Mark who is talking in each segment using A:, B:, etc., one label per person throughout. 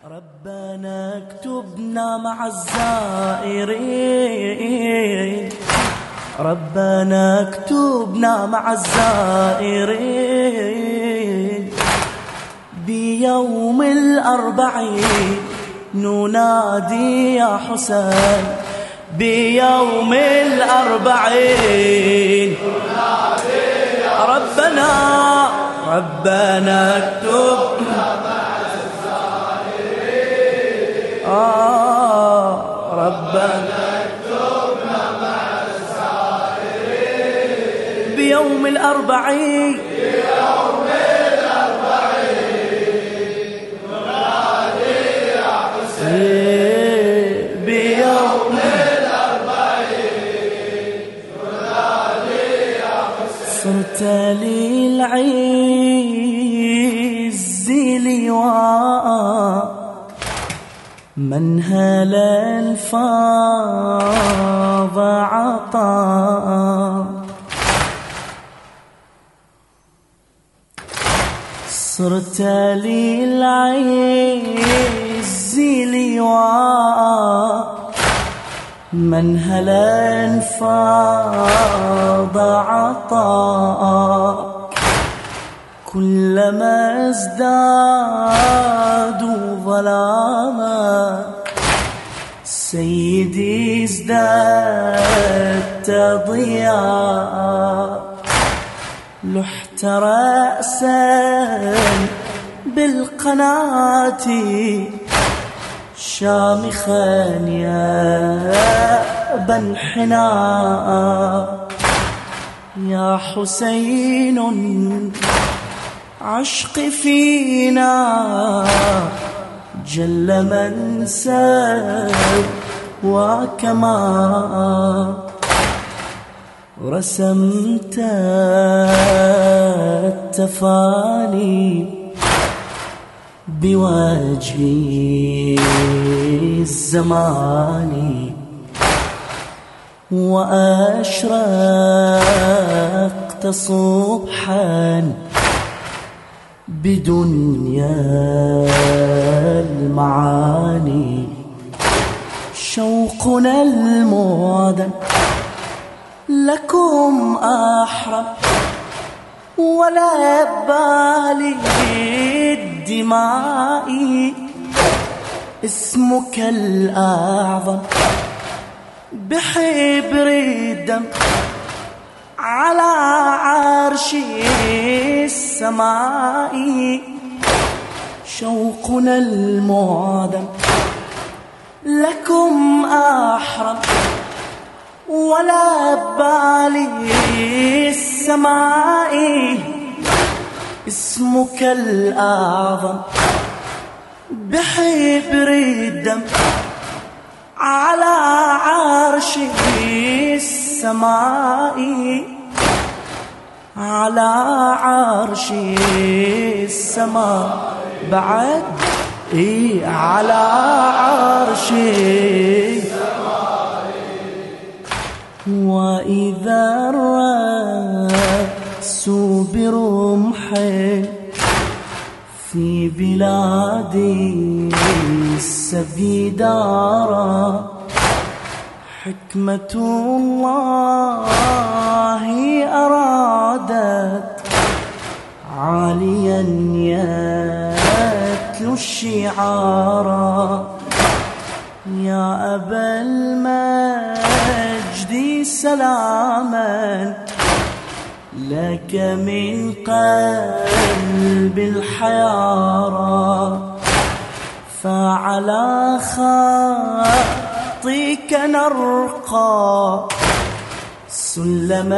A: ربنا اكتبنا مع الزائرين، ربنا اكتبنا مع الزائرين، بيوم الأربعين ننادي يا حسين، بيوم الأربعين ربنا اكتبنا ربنا اكتبنا مع السائرين، بيوم الأربعين ننادي يا حسين، بيوم الأربعين ننادي يا حسين. صرت لي العز لواء منهل الفاض عطاء، صرت لي العز لواء منهل الفاض عطاء، كلما ازدادوا ظلاما سيدي ازدادت ضياء، لحت رأسا بالقناة شامخا يا أبا الحناء، يا حسين عشق فينا جل من وكما رسمت التفاني بوجه الزمان، وأشرقت صبحا بدنيا المعاني، شوقنا المعدن لكم أحرم ولا بالي الدماء، اسمك الأعظم بحبر الدم على عرش السماء، شوقنا المعدم لكم أحرم ولا بالي السماء، اسمك الأعظم بحبر الدم على عرش السماء، على عرش السماء بعد على عرش السماء، وإذا الرأس برمح في بلاد السبي دارا، حكمة الله أرادت عاليا يتلو الشعارا، يا أبا المجد سلاما لك من قلب الحيارى، فعلى خطيك نرقى سلم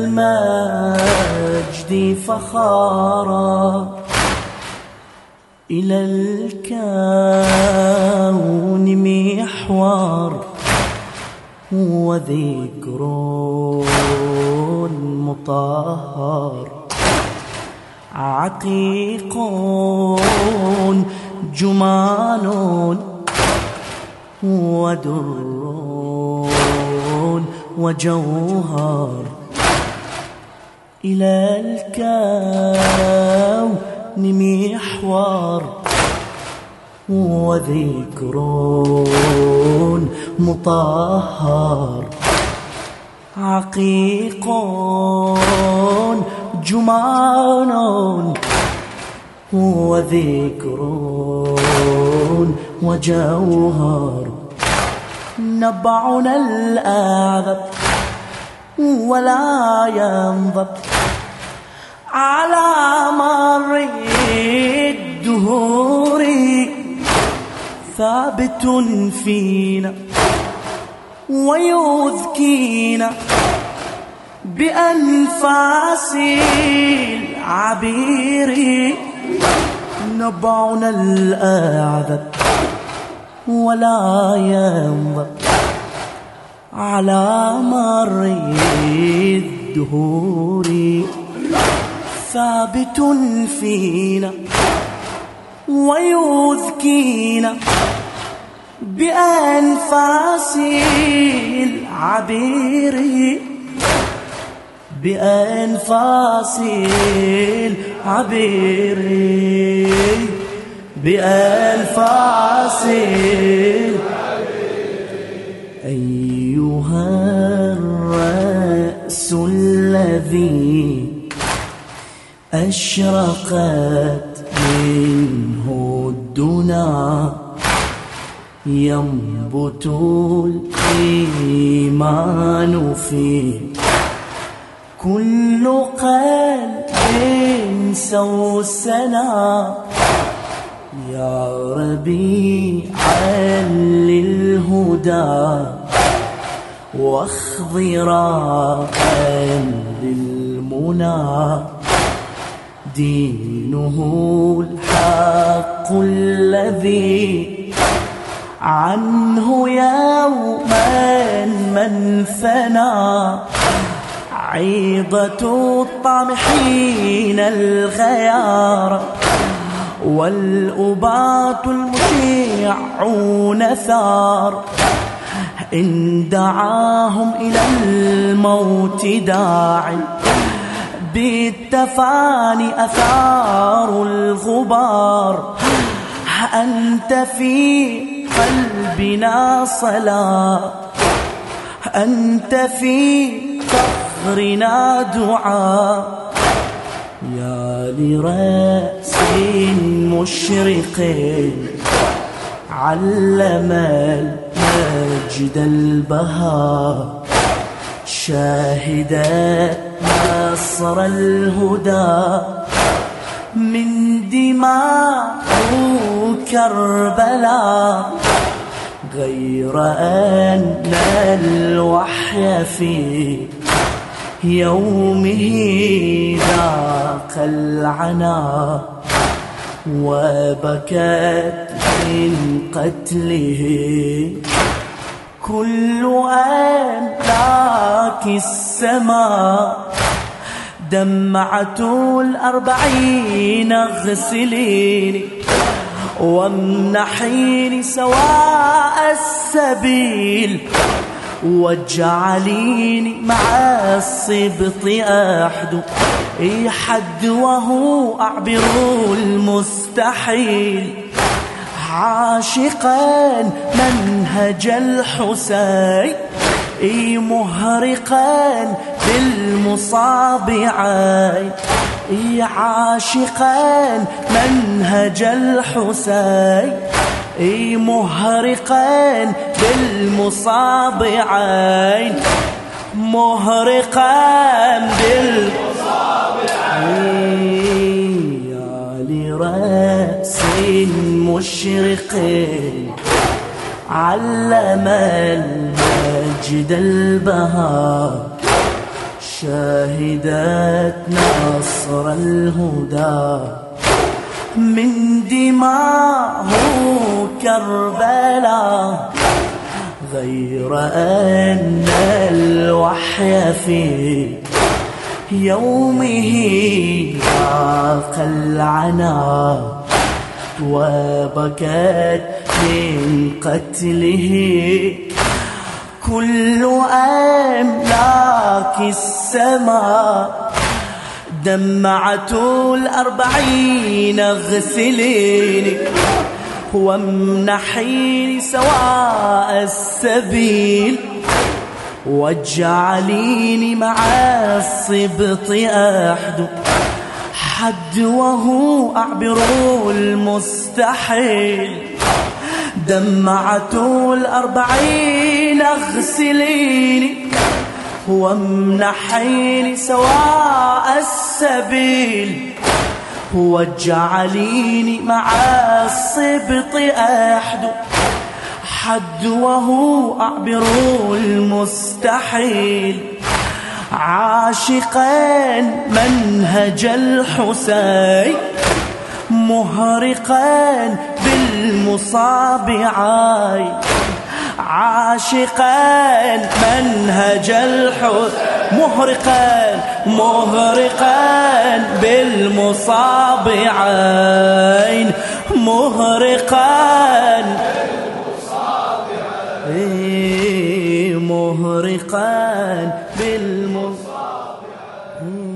A: المجد فخارا، إلى الكون محور وذكر مطهر، عقيق جمان ودر وجوهر، إلى الكون محور وذكر مطهر، عقيق جمان وذكر وجوهر، نبعنا الأعذب ولا ينضب على مر الدهور، ثابت فينا ويذكينا بأنفاس العبير، نبعنا الأعذب ولا ينضب على مر الدهور، ثابت فينا ويذكينا بأنفاس العبير، بأنفاس العبير، بأنفاس أيها الرأس الذي أشرقت منه الدنا، ينبت الإيمان في كل قلب سوسنا، يا ربيعا للهدى واخضراء للمنى، دينه الحق الذي عنه يوما من ثنى، عيضة الطامحين الغيار والأباط المشيعون ثار، إن دعاهم إلى الموت داع بالتفاني أثار الغبار، أنت في قلبنا صلاة، أنت في فخرنا دعاء، يا لرأس مشرق علم المجد البهاء، شاهدا نصر الهدى من دماء كربلاء، غير أن الوحي في يومه ذاق العنا، وبكت من قتله كل أملاك السماء، دمعة الأربعين اغسليني وامنحيني سواء السبيل، واجعليني مع الصبط حد وهو أعبر المستحيل، عاشقا منهج الحسين مهرقا بالمصابعين، عاشقا منهج الحسين مهرقا بالمصابعين، مهرقا بالمصابعين، يا لرأس مشرق علم المجد البهاء، شاهدت نصر الهدى من دماء كربلاء، غير أن الوحي في يومه ذاق العنا، وبكت من قتله كل أملاك السماء، دمعة الأربعين اغسليني وامنحيني سواء السبيل واجعليني مع الصبط أحدو حدوه أعبر المستحيل دمعة 40 اغسليني وامنحيني سواء السبيل واجعليني مع الصبط أحدو حدوه أعبر المستحيل عاشقا منهج الحسين مهرقا بالمصاب عاي عاشقا منهج الحسين مهرقا بالمصاب عين مهرقا مهرقا بالمصاب